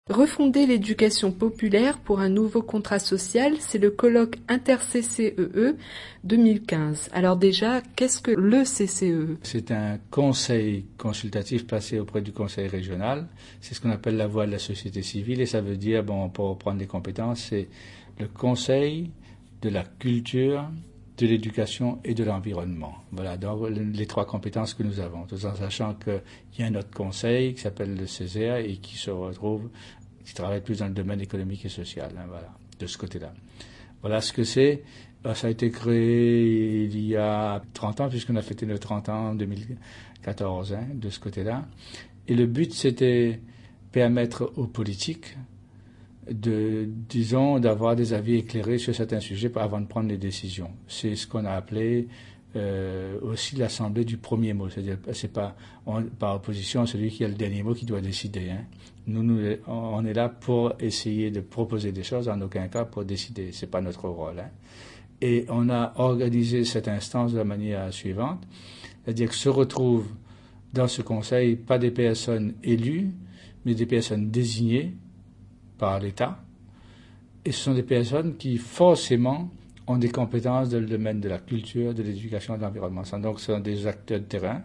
Refonder l'éducation populaire pour un nouveau contrat social, c'est le colloque inter-CCEE 2015. Alors déjà, qu'est-ce que le CCEE? C'est un conseil consultatif placé auprès du conseil régional. C'est ce qu'on appelle la voix de la société civile et ça veut dire, pour reprendre les compétences, c'est le conseil de la culture, de l'éducation et de l'environnement. Voilà, donc les trois compétences que nous avons, tout en sachant qu'il y a un autre conseil qui s'appelle le CESER et qui travaille plus dans le domaine économique et social, voilà, de ce côté-là. Voilà ce que c'est. Ça a été créé il y a 30 ans, puisqu'on a fêté nos 30 ans en 2014, de ce côté-là. Et le but, c'était permettre aux politiques d'avoir des avis éclairés sur certains sujets avant de prendre des décisions. C'est ce qu'on a appelé aussi l'assemblée du premier mot. C'est-à-dire, c'est pas par opposition à celui qui a le dernier mot qui doit décider. Nous, on est là pour essayer de proposer des choses, en aucun cas pour décider. C'est pas notre rôle. Et on a organisé cette instance de la manière suivante, c'est-à-dire que se retrouvent dans ce conseil pas des personnes élues, mais des personnes désignées par l'État. Et ce sont des personnes qui, forcément, ont des compétences dans le domaine de la culture, de l'éducation et de l'environnement. Donc, ce sont des acteurs de terrain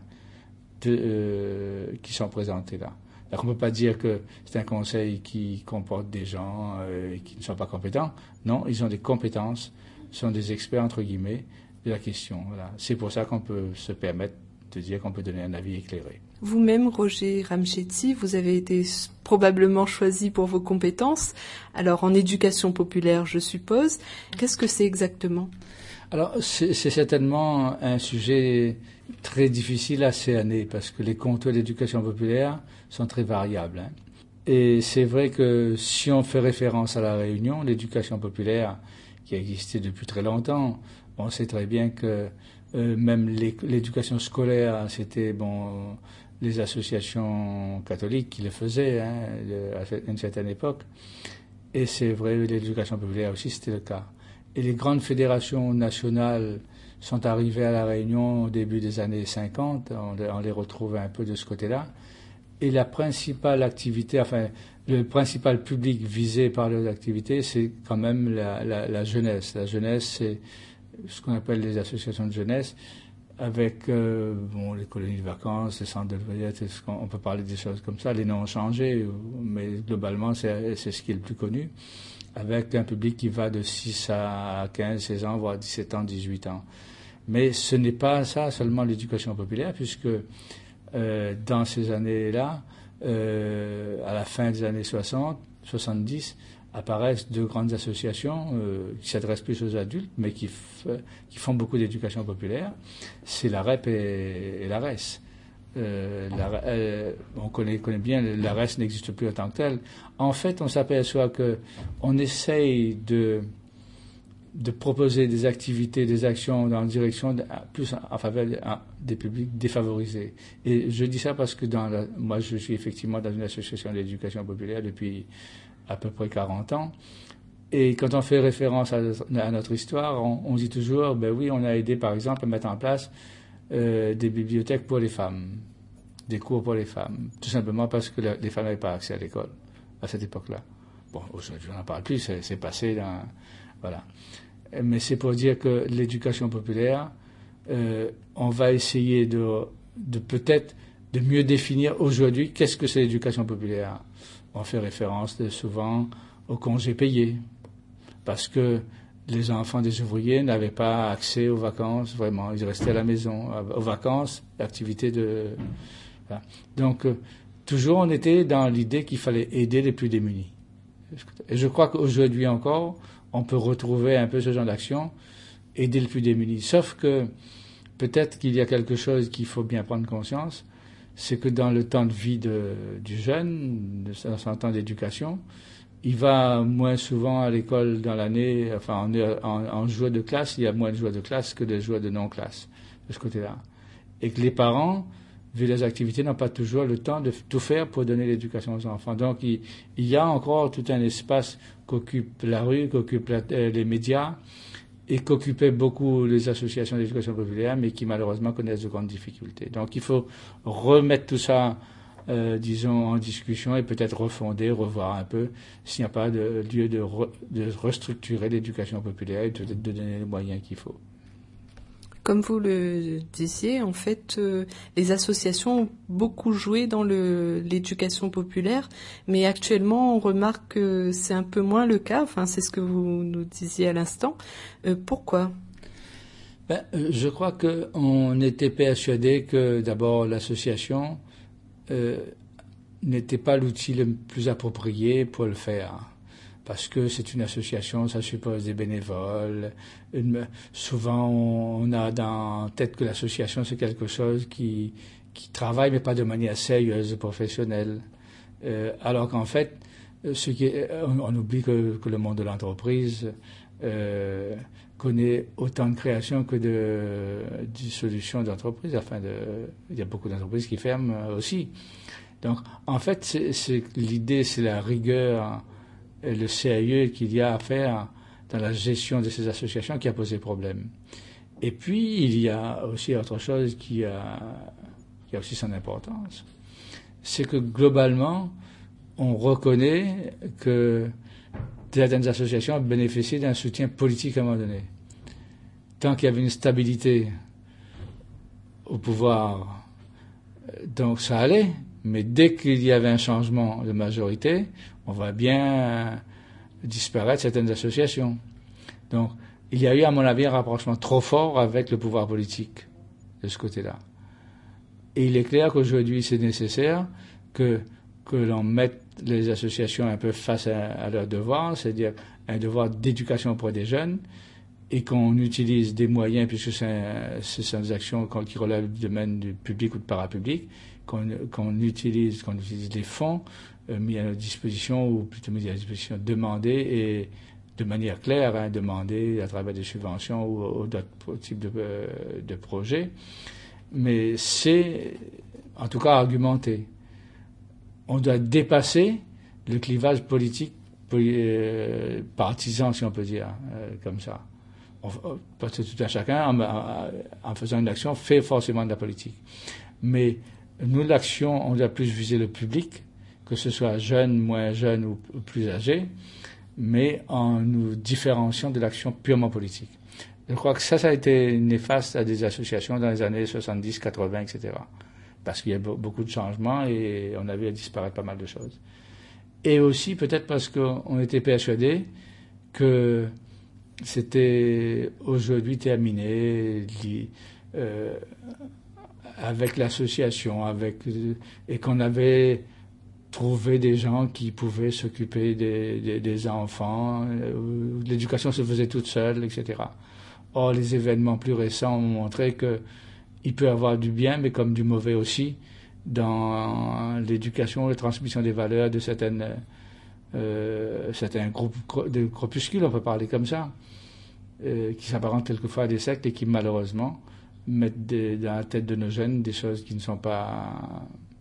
qui sont présentés là. Alors, on ne peut pas dire que c'est un conseil qui comporte des gens qui ne sont pas compétents. Non, ils ont des compétences, sont des experts, entre guillemets, de la question. Voilà. C'est pour ça qu'on peut se permettre de dire qu'on peut donner un avis éclairé. Vous-même, Roger Ramchetti, vous avez été probablement choisi pour vos compétences. Alors, en éducation populaire, je suppose. Qu'est-ce que c'est exactement? Alors, c'est certainement un sujet très difficile à cerner parce que les contours de l'éducation populaire sont très variables. Et c'est vrai que si on fait référence à La Réunion, l'éducation populaire qui a existé depuis très longtemps, on sait très bien que même l'éducation scolaire, c'était les associations catholiques qui le faisaient à une certaine époque. Et c'est vrai, l'éducation populaire aussi, c'était le cas. Et les grandes fédérations nationales sont arrivées à La Réunion au début des années 50. On les retrouve un peu de ce côté-là. Et la principale activité, le principal public visé par leurs activités, c'est quand même la jeunesse. La jeunesse, c'est ce qu'on appelle les associations de jeunesse, avec les colonies de vacances, les centres de loisirs, on peut parler des choses comme ça. Les noms ont changé, mais globalement, c'est ce qui est le plus connu, avec un public qui va de 6 à 15, 16 ans, voire 17 ans, 18 ans. Mais ce n'est pas ça seulement l'éducation populaire, puisque dans ces années-là, à la fin des années 60, 70, apparaissent deux grandes associations qui s'adressent plus aux adultes, mais qui font beaucoup d'éducation populaire. C'est l'AREP et l'ARES. On connaît bien, l'ARES n'existe plus en tant que tel. En fait, on s'aperçoit qu'on essaye de proposer des activités, des actions dans la direction plus en faveur des publics défavorisés. Et je dis ça parce que moi, je suis effectivement dans une association d'éducation populaire depuis à peu près 40 ans. Et quand on fait référence à notre histoire, on dit toujours, oui, on a aidé par exemple à mettre en place des bibliothèques pour les femmes, des cours pour les femmes, tout simplement parce que les femmes n'avaient pas accès à l'école à cette époque-là. Aujourd'hui, on n'en parle plus, c'est passé dans... Voilà. Mais c'est pour dire que l'éducation populaire, on va essayer de peut-être de mieux définir aujourd'hui qu'est-ce que c'est l'éducation populaire. On fait référence souvent aux congés payés, parce que les enfants des ouvriers n'avaient pas accès aux vacances, vraiment. Ils restaient à la maison, aux vacances, activités de... Voilà. Donc, toujours on était dans l'idée qu'il fallait aider les plus démunis. Et je crois qu'aujourd'hui encore, on peut retrouver un peu ce genre d'action, aider les plus démunis. Sauf que peut-être qu'il y a quelque chose qu'il faut bien prendre conscience, c'est que dans le temps de vie du jeune, dans son temps d'éducation, il va moins souvent à l'école dans l'année, en joueur de classe, il y a moins de joueurs de classe que de joueurs de non-classe, de ce côté-là. Et que les parents, vu les activités, n'ont pas toujours le temps de tout faire pour donner l'éducation aux enfants. Donc, il y a encore tout un espace qu'occupe la rue, qu'occupent les médias, et qu'occupaient beaucoup les associations d'éducation populaire, mais qui malheureusement connaissent de grandes difficultés. Donc il faut remettre tout ça disons, en discussion et peut-être refonder, revoir un peu s'il n'y a pas de lieu de restructurer l'éducation populaire et peut-être de donner les moyens qu'il faut. Comme vous le disiez, en fait, les associations ont beaucoup joué dans l'éducation populaire, mais actuellement, on remarque que c'est un peu moins le cas. Enfin, c'est ce que vous nous disiez à l'instant. Pourquoi ? Je crois qu'on était persuadé que d'abord l'association n'était pas l'outil le plus approprié pour le faire. Parce que c'est une association, ça suppose des bénévoles. Souvent, on a dans tête que l'association, c'est quelque chose qui travaille, mais pas de manière sérieuse, professionnelle. Alors qu'en fait, on oublie que le monde de l'entreprise connaît autant de créations que de dissolution d'entreprises. Enfin, il y a beaucoup d'entreprises qui ferment aussi. Donc, en fait, l'idée, c'est la rigueur et le sérieux qu'il y a à faire dans la gestion de ces associations qui a posé problème. Et puis, il y a aussi autre chose qui a aussi son importance. C'est que globalement, on reconnaît que certaines associations bénéficient d'un soutien politique à un moment donné. Tant qu'il y avait une stabilité au pouvoir, donc ça allait. Mais dès qu'il y avait un changement de majorité, on va bien disparaître certaines associations. Donc, il y a eu, à mon avis, un rapprochement trop fort avec le pouvoir politique de ce côté-là. Et il est clair qu'aujourd'hui, c'est nécessaire que l'on mette les associations un peu face à leurs devoirs, c'est-à-dire un devoir d'éducation auprès des jeunes, et qu'on utilise des moyens, puisque ce sont des actions qui relèvent du domaine du public ou du parapublic, qu'on utilise les fonds mis à notre disposition, ou plutôt mis à disposition, demandés, et de manière claire, demandés à travers des subventions ou d'autres types de projets. Mais c'est, en tout cas, argumenté. On doit dépasser le clivage politique, partisan, si on peut dire, comme ça. Parce que tout un chacun, en faisant une action, fait forcément de la politique. Mais nous, l'action, on doit plus viser le public, que ce soit jeune, moins jeune ou plus âgé, mais en nous différenciant de l'action purement politique. Je crois que ça a été néfaste à des associations dans les années 70, 80, etc. Parce qu'il y a beaucoup de changements et on a vu disparaître pas mal de choses. Et aussi peut-être parce qu'on était persuadés que c'était aujourd'hui terminé avec l'association, et qu'on avait trouvé des gens qui pouvaient s'occuper des enfants, l'éducation se faisait toute seule, etc. Or, les événements plus récents ont montré qu'il peut y avoir du bien, mais comme du mauvais aussi, dans l'éducation, la transmission des valeurs de certains groupes de groupuscules, on peut parler comme ça, qui s'apparentent quelquefois à des sectes et qui malheureusement mettent dans la tête de nos jeunes des choses qui ne sont pas,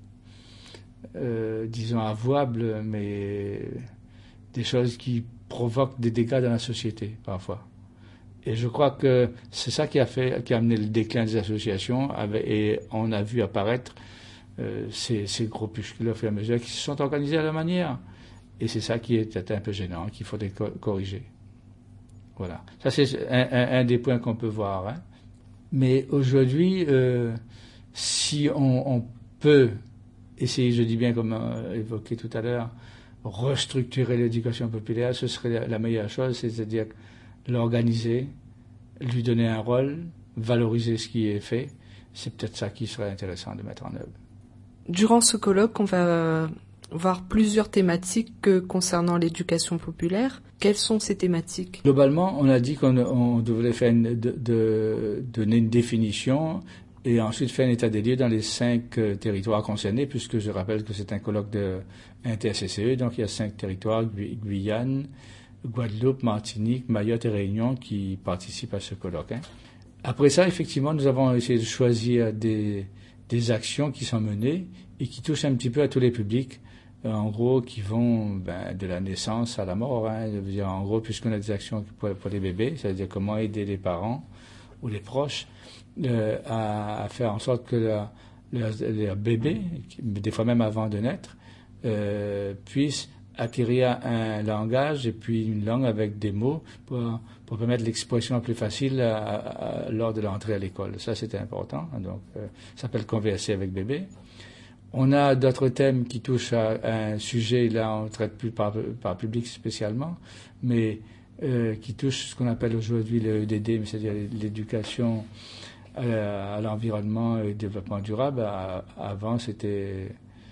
disons, avouables, mais des choses qui provoquent des dégâts dans la société parfois. Et je crois que c'est ça qui a amené le déclin des associations, et on a vu apparaître ces groupuscules au fur et à mesure qui se sont organisés à leur manière. Et c'est ça qui est un peu gênant, qu'il faudrait corriger. Voilà. Ça, c'est un des points qu'on peut voir. Hein. Mais aujourd'hui, si on peut essayer, je dis bien comme évoqué tout à l'heure, restructurer l'éducation populaire, ce serait la meilleure chose, c'est-à-dire l'organiser, lui donner un rôle, valoriser ce qui est fait. C'est peut-être ça qui serait intéressant de mettre en œuvre. Durant ce colloque, on va voir plusieurs thématiques concernant l'éducation populaire. Quelles sont ces thématiques ? Globalement, on a dit qu'on devrait faire donner une définition et ensuite faire un état des lieux dans les 5 territoires concernés, puisque je rappelle que c'est un colloque de inter-CCE, donc il y a 5 territoires, Guyane, Guadeloupe, Martinique, Mayotte et Réunion qui participent à ce colloque. Hein. Après ça, effectivement, nous avons essayé de choisir des actions qui sont menées et qui touchent un petit peu à tous les publics, en gros, qui vont de la naissance à la mort. Hein, je veux dire, en gros, puisqu'on a des actions pour les bébés, c'est-à-dire comment aider les parents ou les proches à faire en sorte que leurs bébés, des fois même avant de naître, puissent acquérir un langage et puis une langue avec des mots pour permettre l'expression plus facile lors de l'entrée à l'école. Ça, c'était important. Donc, ça s'appelle Converser avec bébé. On a d'autres thèmes qui touchent à un sujet, là, on ne traite plus par public spécialement, mais qui touchent ce qu'on appelle aujourd'hui le EDD, c'est-à-dire l'éducation à l'environnement et au développement durable. Avant, c'était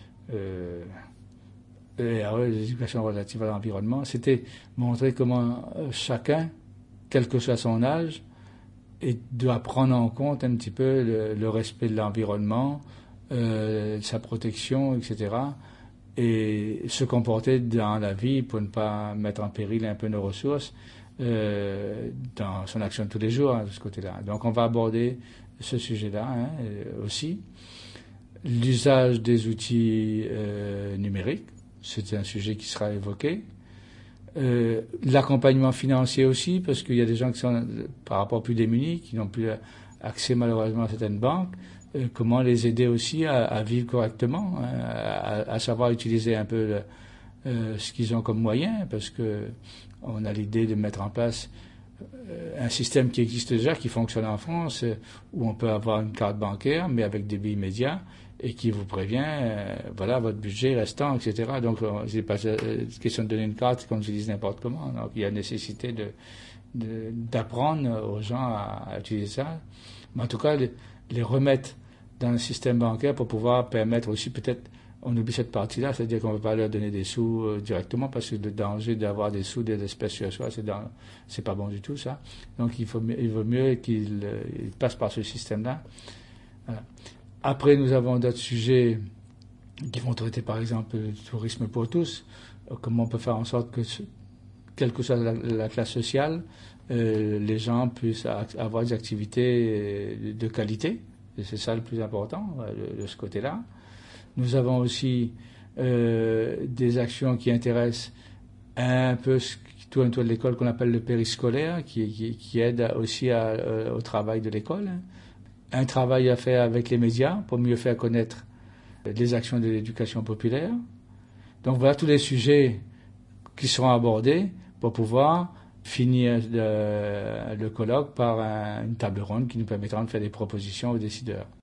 l'éducation relative à l'environnement. C'était montrer comment chacun, quel que soit son âge, doit prendre en compte un petit peu le respect de l'environnement, sa protection, etc., et se comporter dans la vie pour ne pas mettre en péril un peu nos ressources dans son action de tous les jours, de ce côté-là. Donc on va aborder ce sujet-là aussi. L'usage des outils numériques, c'est un sujet qui sera évoqué. L'accompagnement financier aussi, parce qu'il y a des gens qui sont par rapport plus démunis, qui n'ont plus accès malheureusement à certaines banques. Comment les aider aussi à vivre correctement, à savoir utiliser un peu ce qu'ils ont comme moyen, parce que on a l'idée de mettre en place un système qui existe déjà, qui fonctionne en France, où on peut avoir une carte bancaire, mais avec débit immédiat, et qui vous prévient, voilà, votre budget restant, etc. Donc, c'est pas question de donner une carte comme je dis n'importe comment. Donc, il y a nécessité d'apprendre aux gens à utiliser ça. Mais en tout cas, les remettre dans le système bancaire pour pouvoir permettre aussi, peut-être, on oublie cette partie-là, c'est-à-dire qu'on ne veut pas leur donner des sous directement, parce que le danger d'avoir des sous, des espèces sur soi, c'est pas bon du tout, ça. Donc, il vaut mieux qu'ils passent par ce système-là. Voilà. Après, nous avons d'autres sujets qui vont traiter, par exemple, le tourisme pour tous. Comment on peut faire en sorte que, quelle que soit la classe sociale, les gens puissent avoir des activités de qualité. Et c'est ça le plus important, de ce côté-là. Nous avons aussi des actions qui intéressent un peu ce qui tourne autour de l'école, qu'on appelle le périscolaire, qui aide aussi au travail de l'école. Un travail à faire avec les médias pour mieux faire connaître les actions de l'éducation populaire. Donc voilà tous les sujets qui seront abordés pour pouvoir finir le colloque par une table ronde qui nous permettra de faire des propositions aux décideurs.